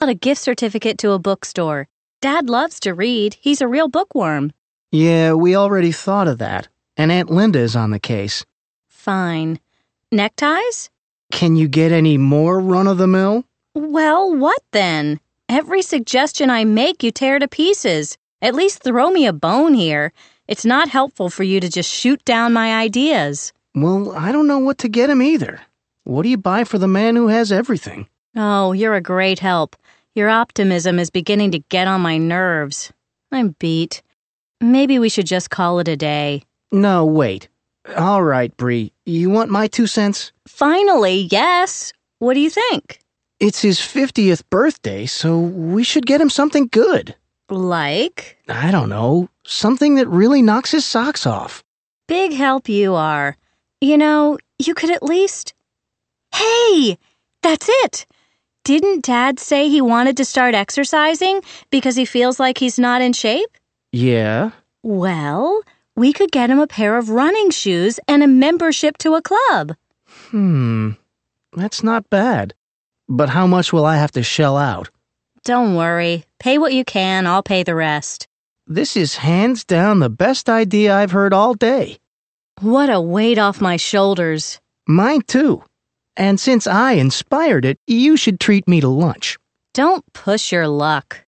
out a gift certificate to a bookstore. Dad loves to read. He's a real bookworm. Yeah, we already thought of that. And Aunt Linda is on the case. Fine. Neckties? Can you get any more run-of-the-mill? Well, what then? Every suggestion I make you tear to pieces. At least throw me a bone here. It's not helpful for you to just shoot down my ideas. Well, I don't know what to get him either. What do you buy for the man who has everything? Oh, you're a great help. Your optimism is beginning to get on my nerves. I'm beat. Maybe we should just call it a day. No, wait. All right, Bree. You want my 2 cents? Finally, yes. What do you think? It's his 50th birthday, so we should get him something good. Like? I don't know. Something that really knocks his socks off. Big help you are. You know, you could at least... Hey! That's it! Didn't Dad say he wanted to start exercising because he feels like he's not in shape? Yeah? Well, we could get him a pair of running shoes and a membership to a club. That's not bad. But how much will I have to shell out? Don't worry. Pay what you can, I'll pay the rest. This is hands down the best idea I've heard all day. What a weight off my shoulders. Mine too. And since I inspired it, you should treat me to lunch. Don't push your luck.